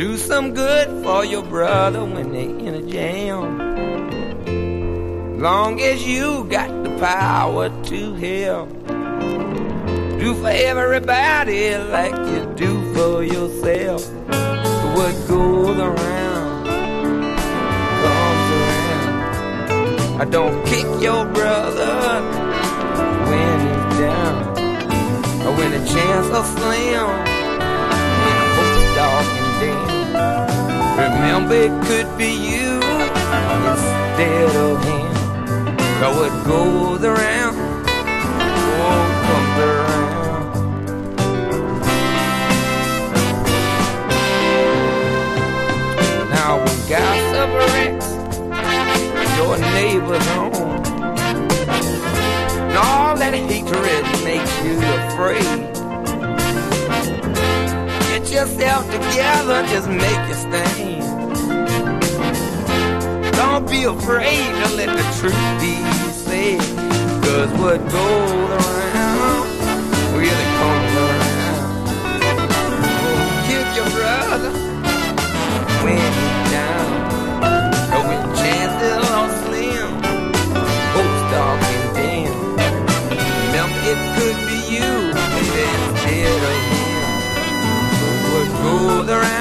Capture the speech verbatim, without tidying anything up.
Do some good for your brother when they in a jam. Long as you got the power to help. Do for everybody like you do for yourself. What goes around comes around. I don't kick your brother when he's down, or when the chance of slim in a hope's dark and dim. Remember, it could be you instead of him. Cause what goes around, oh, comes around. Now when gossip wrecks your neighbor's home, and all that hatred makes you afraid, get yourself together, just make a stand. Don't be afraid to let the truth be said. Cause what goes